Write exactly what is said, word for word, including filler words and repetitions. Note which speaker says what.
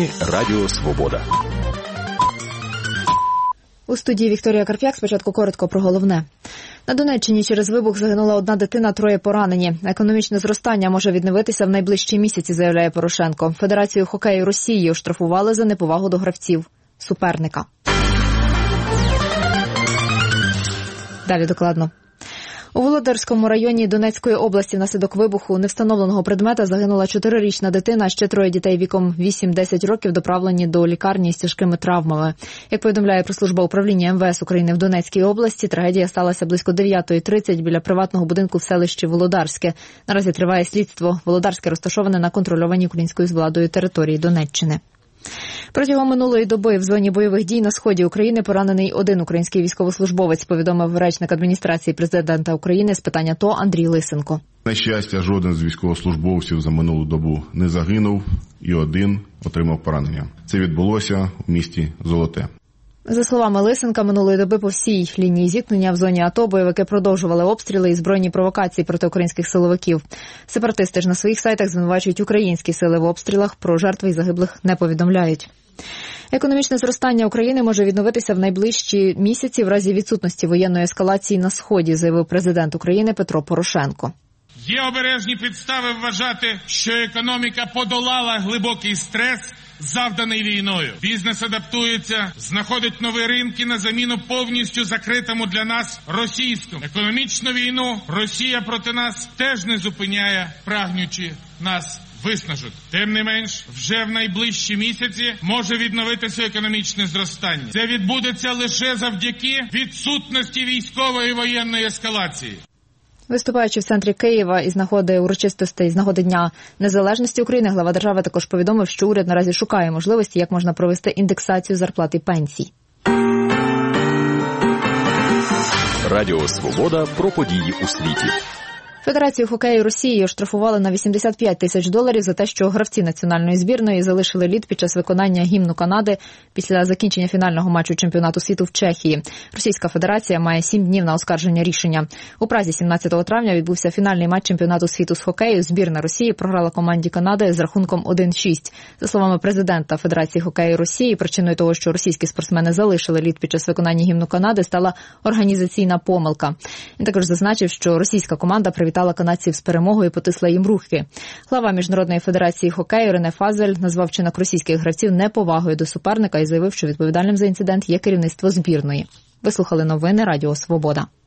Speaker 1: Новини Радіо Свобода.
Speaker 2: У студії Вікторія Карп'як. Спочатку коротко про головне. На Донеччині через вибух загинула одна дитина, троє поранені. Економічне зростання може відновитися в найближчі місяці, заявляє Порошенко. Федерацію хокею Росії оштрафували за неповагу до гравців суперника. Далі докладно. У Володарському районі Донецької області внаслідок вибуху невстановленого предмета загинула чотирирічна дитина, ще троє дітей віком вісім-десять років доправлені до лікарні з тяжкими травмами. Як повідомляє прес-служба управління ем ве ес України в Донецькій області, трагедія сталася близько дев'ятої тридцять біля приватного будинку в селищі Володарське. Наразі триває слідство. Володарське розташоване на контрольованій українською владою території Донеччини. Протягом минулої доби в зоні бойових дій на сході України поранений один український військовослужбовець, повідомив речник адміністрації президента України з питань АТО Андрій Лисенко.
Speaker 3: На щастя, жоден з військовослужбовців за минулу добу не загинув і один отримав поранення. Це відбулося в місті Золоте.
Speaker 2: За словами Лисенка, минулої доби по всій лінії зіткнення в зоні АТО бойовики продовжували обстріли і збройні провокації проти українських силовиків. Сепаратисти ж на своїх сайтах звинувачують українські сили в обстрілах, про жертви і загиблих не повідомляють. Економічне зростання України може відновитися в найближчі місяці в разі відсутності воєнної ескалації на Сході, заявив президент України Петро Порошенко.
Speaker 4: Є обережні підстави вважати, що економіка подолала глибокий стрес, завданий війною. Бізнес адаптується, знаходить нові ринки на заміну повністю закритому для нас російському. Економічну війну Росія проти нас теж не зупиняє, прагнучи нас виснажити. Тим не менш, вже в найближчі місяці може відновитися економічне зростання. Це відбудеться лише завдяки відсутності військової воєнної ескалації.
Speaker 2: Виступаючи в центрі Києва із нагоди урочистостей з нагоди Дня Незалежності України, глава держави також повідомив, що уряд наразі шукає можливості, як можна провести індексацію зарплат і пенсій.
Speaker 1: Радіо Свобода про події у світі.
Speaker 2: Федерацію хокею Росії оштрафували на вісімдесят п'ять тисяч доларів за те, що гравці національної збірної залишили лід під час виконання гімну Канади після закінчення фінального матчу чемпіонату світу в Чехії. Російська Федерація має сім днів на оскарження рішення. У Празі сімнадцятого травня відбувся фінальний матч чемпіонату світу з хокею. Збірна Росії програла команді Канади з рахунком один шість. За словами президента Федерації хокею Росії, причиною того, що російські спортсмени залишили лід під час виконання гімну Канади, стала організаційна помилка. Він також зазначив, що російська команда привітала канадців з перемогою і потисла їм руки. Глава Міжнародної федерації хокею Рене Фазель назвав вчинок російських гравців неповагою до суперника і заявив, що відповідальним за інцидент є керівництво збірної. Ви слухали новини Радіо Свобода.